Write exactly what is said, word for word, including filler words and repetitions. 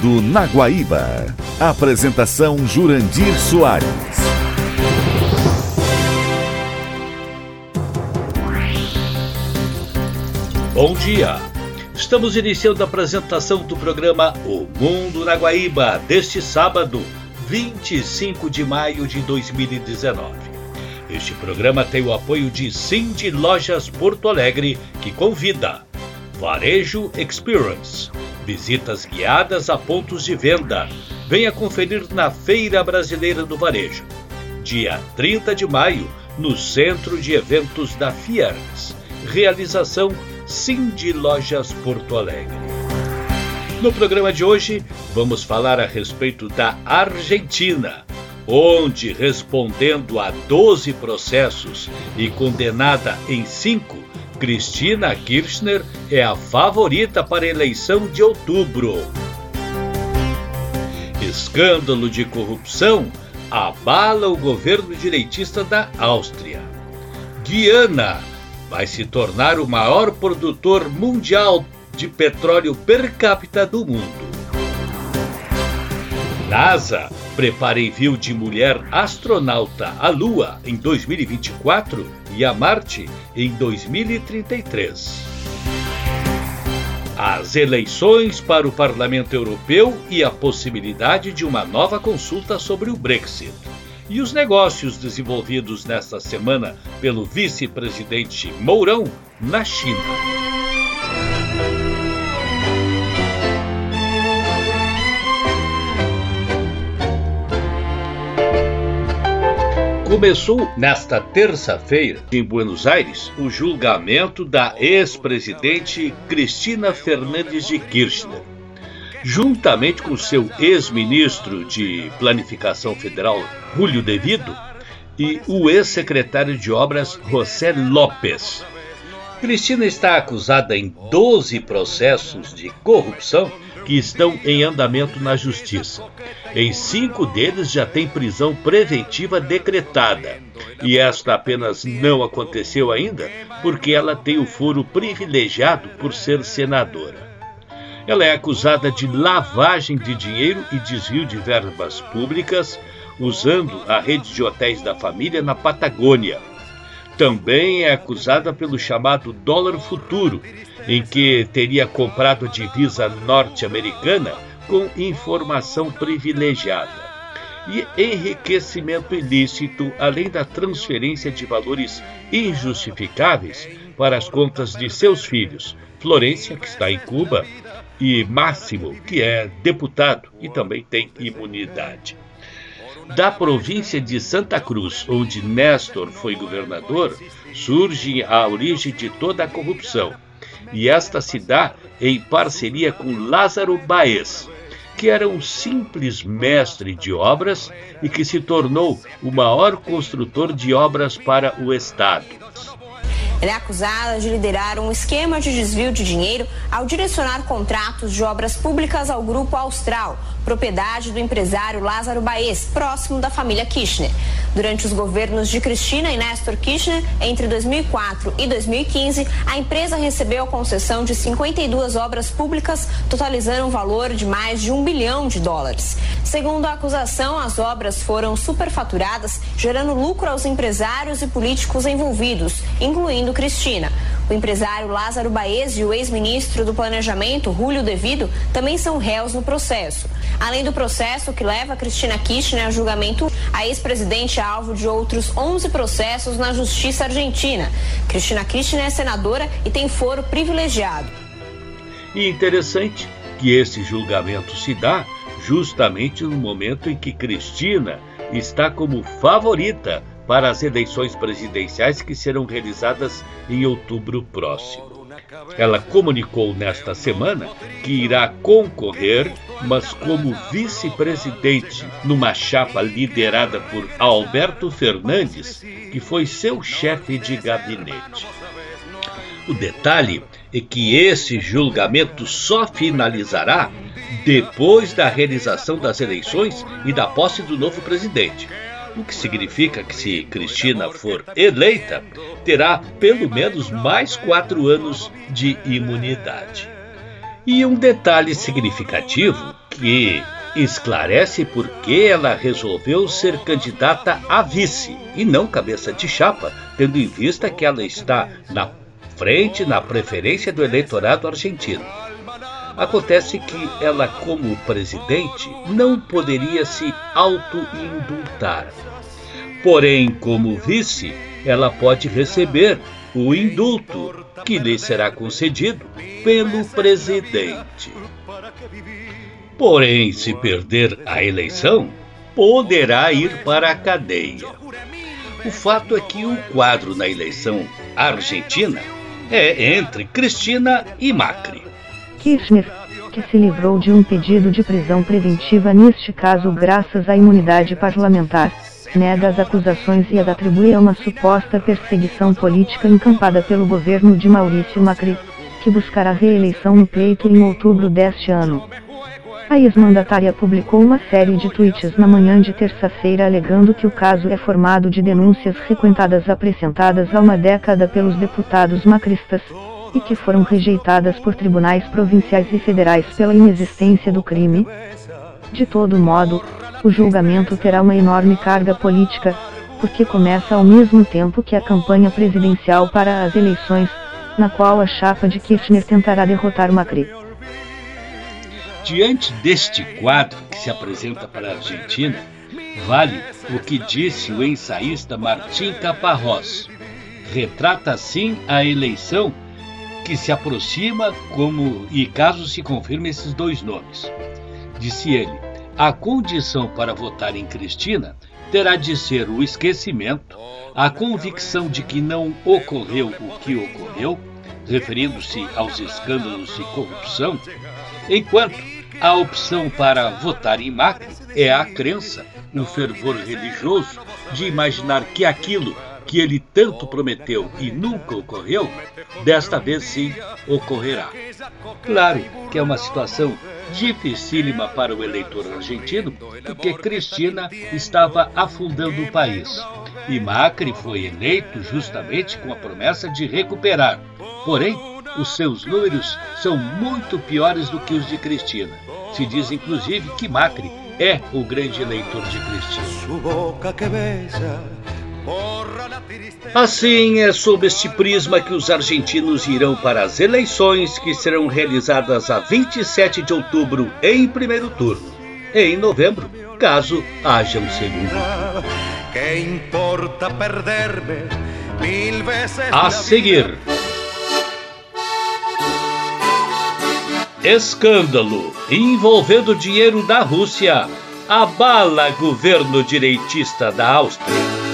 Mundo na Guaíba. Apresentação Jurandir Soares. Bom dia! Estamos iniciando a apresentação do programa O Mundo na Guaíba, deste sábado, vinte e cinco de maio de dois mil e dezenove. Este programa tem o apoio de Cindy Lojas Porto Alegre, que convida Varejo Experience, visitas guiadas a pontos de venda. Venha conferir na Feira Brasileira do Varejo, dia trinta de maio, no Centro de Eventos da Fiergs. Realização Cindy Lojas Porto Alegre. No programa de hoje, vamos falar a respeito da Argentina, onde, respondendo a doze processos e condenada em cinco, Cristina Kirchner é a favorita para a eleição de outubro. Escândalo de corrupção abala o governo direitista da Áustria. Guiana vai se tornar o maior produtor mundial de petróleo per capita do mundo. NASA prepara envio de mulher astronauta à Lua em dois mil e vinte e quatro e a Marte em dois mil e trinta e três. As eleições para o Parlamento Europeu e a possibilidade de uma nova consulta sobre o Brexit. E os negócios desenvolvidos nesta semana pelo vice-presidente Mourão na China. Começou nesta terça-feira, em Buenos Aires, o julgamento da ex-presidente Cristina Fernández de Kirchner, juntamente com seu ex-ministro de Planificação Federal, Julio Devido, e o ex-secretário de Obras, José López. Cristina está acusada em doze processos de corrupção que estão em andamento na Justiça. Em cinco deles já tem prisão preventiva decretada. E esta apenas não aconteceu ainda porque ela tem o foro privilegiado por ser senadora. Ela é acusada de lavagem de dinheiro e desvio de verbas públicas, usando a rede de hotéis da família na Patagônia. Também é acusada pelo chamado dólar futuro, em que teria comprado divisa norte-americana com informação privilegiada. E enriquecimento ilícito, além da transferência de valores injustificáveis para as contas de seus filhos, Florência, que está em Cuba, e Máximo, que é deputado e também tem imunidade. Da província de Santa Cruz, onde Néstor foi governador, surge a origem de toda a corrupção. E esta se dá em parceria com Lázaro Baez, que era um simples mestre de obras e que se tornou o maior construtor de obras para o Estado. Ela é acusada de liderar um esquema de desvio de dinheiro ao direcionar contratos de obras públicas ao Grupo Austral, propriedade do empresário Lázaro Baez, próximo da família Kirchner. Durante os governos de Cristina e Néstor Kirchner, entre dois mil e quatro e dois mil e quinze, a empresa recebeu a concessão de cinquenta e duas obras públicas, totalizando um valor de mais de um bilhão de dólares. Segundo a acusação, as obras foram superfaturadas, gerando lucro aos empresários e políticos envolvidos, incluindo Cristina. O empresário Lázaro Baez e o ex-ministro do Planejamento, Julio Devido, também são réus no processo. Além do processo que leva Cristina Kirchner a julgamento, a ex-presidente é alvo de outros onze processos na Justiça Argentina. Cristina Kirchner é senadora e tem foro privilegiado. E interessante que esse julgamento se dá justamente no momento em que Cristina está como favorita para as eleições presidenciais que serão realizadas em outubro próximo. Ela comunicou nesta semana que irá concorrer, mas como vice-presidente, numa chapa liderada por Alberto Fernandes, que foi seu chefe de gabinete. O detalhe é que esse julgamento só finalizará depois da realização das eleições e da posse do novo presidente. O que significa que, se Cristina for eleita, terá pelo menos mais quatro anos de imunidade. E um detalhe significativo, que esclarece por que ela resolveu ser candidata a vice e não cabeça de chapa, tendo em vista que ela está na frente na preferência do eleitorado argentino. Acontece que ela, como presidente, não poderia se auto-indultar. Porém, como vice, ela pode receber o indulto, que lhe será concedido pelo presidente. Porém, se perder a eleição, poderá ir para a cadeia. O fato é que o quadro na eleição argentina é entre Cristina e Macri. Kirchner, que se livrou de um pedido de prisão preventiva neste caso graças à imunidade parlamentar, nega as acusações e as atribui a uma suposta perseguição política encampada pelo governo de Maurício Macri, que buscará reeleição no pleito em outubro deste ano. A ex-mandatária publicou uma série de tweets na manhã de terça-feira alegando que o caso é formado de denúncias requentadas apresentadas há uma década pelos deputados macristas, e que foram rejeitadas por tribunais provinciais e federais pela inexistência do crime. De todo modo, o julgamento terá uma enorme carga política, porque começa ao mesmo tempo que a campanha presidencial para as eleições, na qual a chapa de Kirchner tentará derrotar Macri. Diante deste quadro que se apresenta para a Argentina, vale o que disse o ensaísta Martín Caparrós. Retrata assim a eleição que se aproxima como e caso se confirmem esses dois nomes. Disse ele, a condição para votar em Cristina terá de ser o esquecimento, a convicção de que não ocorreu o que ocorreu, referindo-se aos escândalos de corrupção, enquanto a opção para votar em Macri é a crença, um fervor religioso de imaginar que aquilo que ele tanto prometeu e nunca ocorreu, desta vez sim ocorrerá. Claro que é uma situação dificílima para o eleitor argentino, porque Cristina estava afundando o país. E Macri foi eleito justamente com a promessa de recuperar. Porém, os seus números são muito piores do que os de Cristina. Se diz, inclusive, que Macri é o grande eleitor de Cristina. Assim, é sob este prisma que os argentinos irão para as eleições que serão realizadas a vinte e sete de outubro em primeiro turno. E em novembro, caso haja um segundo. A seguir... Escândalo envolvendo dinheiro da Rússia abala governo direitista da Áustria.